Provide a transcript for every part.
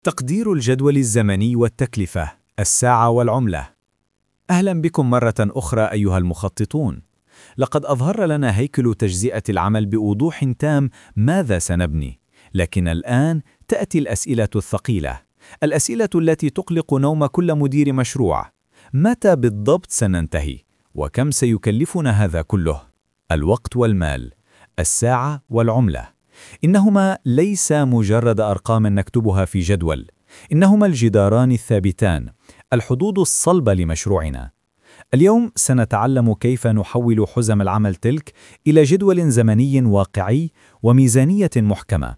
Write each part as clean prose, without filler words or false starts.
تقدير الجدول الزمني والتكلفة، الساعة والعملة. أهلا بكم مرة أخرى أيها المخططون. لقد أظهر لنا هيكل تجزئة العمل بوضوح تام ماذا سنبني، لكن الآن تأتي الأسئلة الثقيلة، الأسئلة التي تقلق نوم كل مدير مشروع. متى بالضبط سننتهي؟ وكم سيكلفنا هذا كله؟ الوقت والمال، الساعة والعملة. إنهما ليس مجرد أرقام نكتبها في جدول، إنهما الجداران الثابتان، الحدود الصلبة لمشروعنا. اليوم سنتعلم كيف نحول حزم العمل تلك إلى جدول زمني واقعي وميزانية محكمة.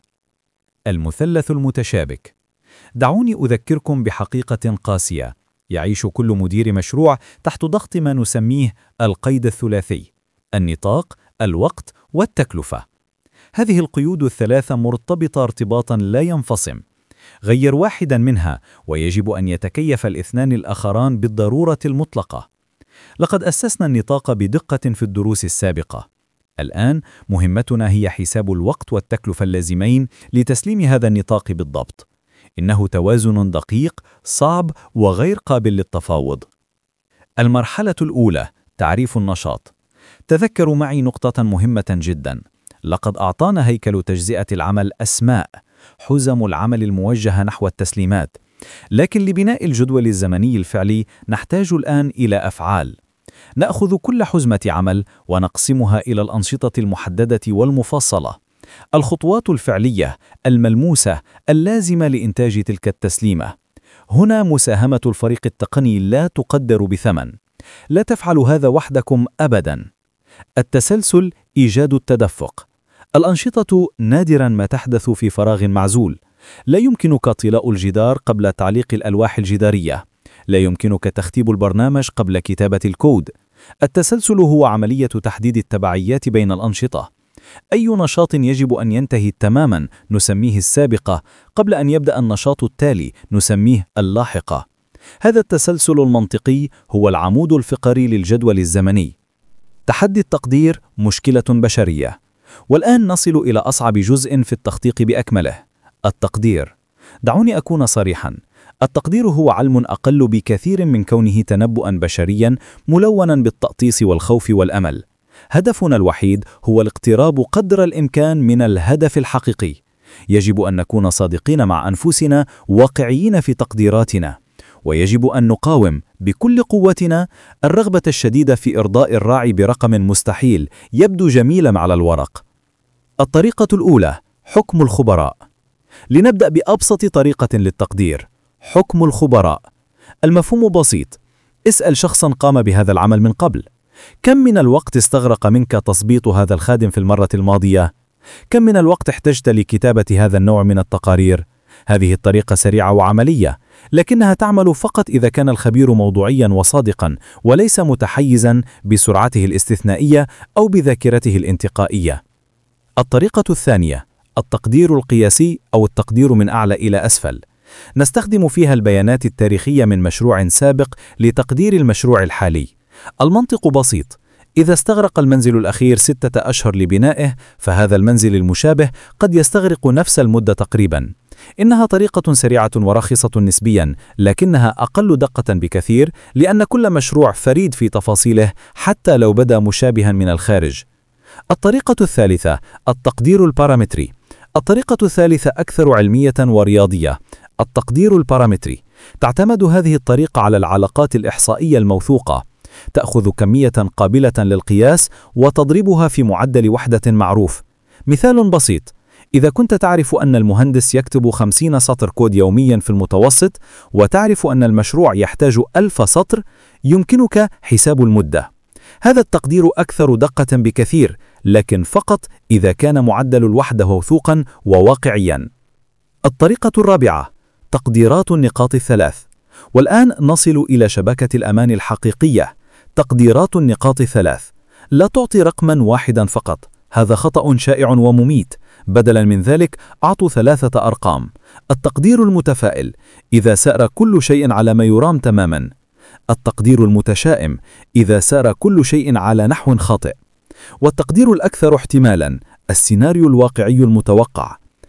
المثلث المتشابك. دعوني أذكركم بحقيقة قاسية. يعيش كل مدير مشروع تحت ضغط ما نسميه القيد الثلاثي: النطاق، الوقت، والتكلفة. هذه القيود الثلاثة مرتبطة ارتباطا لا ينفصم. غير واحدا منها ويجب أن يتكيف الاثنان الآخران بالضرورة المطلقة. لقد أسسنا النطاق بدقة في الدروس السابقة. الآن مهمتنا هي حساب الوقت والتكلفة اللازمين لتسليم هذا النطاق بالضبط. إنه توازن دقيق، صعب وغير قابل للتفاوض. المرحلة الأولى: تعريف النشاط. تذكروا معي نقطة مهمة جدا. لقد أعطانا هيكل تجزئة العمل أسماء: حزم العمل الموجهة نحو التسليمات. لكن لبناء الجدول الزمني الفعلي نحتاج الآن إلى أفعال. نأخذ كل حزمة عمل ونقسمها إلى الأنشطة المحددة والمفصلة، الخطوات الفعلية الملموسة اللازمة لإنتاج تلك التسليمة. هنا مساهمة الفريق التقني لا تقدر بثمن. لا تفعلوا هذا وحدكم أبدا. التسلسل، إيجاد التدفق. الأنشطة نادرا ما تحدث في فراغ معزول. لا يمكنك طلاء الجدار قبل تعليق الألواح الجدارية. لا يمكنك تختيب البرنامج قبل كتابة الكود. التسلسل هو عملية تحديد التبعيات بين الأنشطة. أي نشاط يجب أن ينتهي تماما نسميه السابقة، قبل أن يبدأ النشاط التالي نسميه اللاحقة. هذا التسلسل المنطقي هو العمود الفقري للجدول الزمني. تحدي التقدير مشكلة بشرية. والآن نصل إلى أصعب جزء في التخطيط بأكمله: التقدير. دعوني أكون صريحا. التقدير هو علم أقل بكثير من كونه تنبؤا بشريا ملونا بالتأطيس والخوف والأمل. هدفنا الوحيد هو الاقتراب قدر الإمكان من الهدف الحقيقي. يجب أن نكون صادقين مع أنفسنا، واقعيين في تقديراتنا. ويجب أن نقاوم بكل قوتنا الرغبة الشديدة في إرضاء الراعي برقم مستحيل يبدو جميلا على الورق. الطريقة الأولى: حكم الخبراء. لنبدأ بأبسط طريقة للتقدير: حكم الخبراء. المفهوم بسيط. اسأل شخصا قام بهذا العمل من قبل: كم من الوقت استغرق منك تظبيط هذا الخادم في المرة الماضية؟ كم من الوقت احتجت لكتابة هذا النوع من التقارير؟ هذه الطريقة سريعة وعملية، لكنها تعمل فقط إذا كان الخبير موضوعيا وصادقا، وليس متحيزا بسرعته الاستثنائية أو بذاكرته الانتقائية. الطريقة الثانية: التقدير القياسي أو التقدير من أعلى إلى أسفل. نستخدم فيها البيانات التاريخية من مشروع سابق لتقدير المشروع الحالي. المنطق بسيط. إذا استغرق المنزل الأخير 6 أشهر لبنائه، فهذا المنزل المشابه قد يستغرق نفس المدة تقريبا. إنها طريقة سريعة ورخيصة نسبيا، لكنها أقل دقة بكثير، لأن كل مشروع فريد في تفاصيله حتى لو بدا مشابها من الخارج. الطريقة الثالثة: التقدير البارامتري. الطريقة الثالثة أكثر علمية ورياضية. التقدير البارامتري. تعتمد هذه الطريقة على العلاقات الإحصائية الموثوقة. تأخذ كمية قابلة للقياس وتضربها في معدل وحدة معروف. مثال بسيط: إذا كنت تعرف أن المهندس يكتب 50 سطر كود يوميا في المتوسط، وتعرف أن المشروع يحتاج 1000 سطر، يمكنك حساب المدة. هذا التقدير أكثر دقة بكثير، لكن فقط إذا كان معدل الوحدة موثوقا وواقعيا. الطريقة الرابعة: تقديرات النقاط الثلاث. والآن نصل إلى شبكة الأمان الحقيقية. تقديرات النقاط الثلاث. لا تعطي رقما واحدا فقط، هذا خطأ شائع ومميت. بدلا من ذلك أعطوا 3 أرقام. التقدير المتفائل: إذا سار كل شيء على ما يرام تماما. التقدير المتشائم: إذا سار كل شيء على نحو خاطئ. والتقدير الأكثر احتمالا: السيناريو الواقعي المتوقع.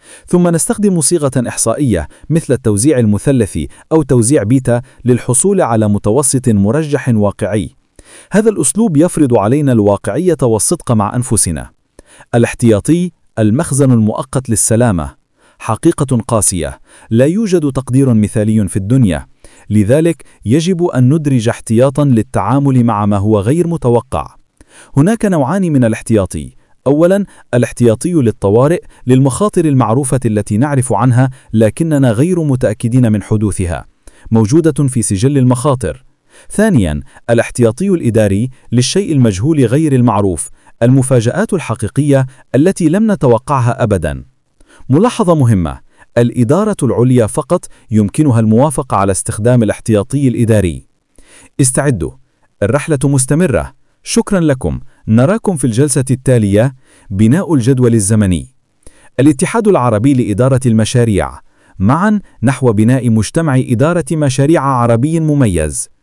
ثم نستخدم صيغة إحصائية مثل التوزيع المثلثي أو توزيع بيتا للحصول على متوسط مرجح واقعي. هذا الأسلوب يفرض علينا الواقعية والصدق مع أنفسنا. الاحتياطي المخزن المؤقت للسلامة حقيقة قاسية، لا يوجد تقدير مثالي في الدنيا، لذلك يجب أن ندرج احتياطاً للتعامل مع ما هو غير متوقع. هناك نوعان من الاحتياطي. أولاً، الاحتياطي للطوارئ، للمخاطر المعروفة التي نعرف عنها لكننا غير متأكدين من حدوثها، موجودة في سجل المخاطر. ثانياً، الاحتياطي الإداري، للشيء المجهول غير المعروف، المفاجآت الحقيقية التي لم نتوقعها أبداً. ملاحظة مهمة: الإدارة العليا فقط يمكنها الموافقة على استخدام الاحتياطي الإداري. استعدوا، الرحلة مستمرة. شكرا لكم، نراكم في الجلسة التالية. بناء الجدول الزمني. الاتحاد العربي لإدارة المشاريع، معا نحو بناء مجتمع إدارة مشاريع عربي مميز.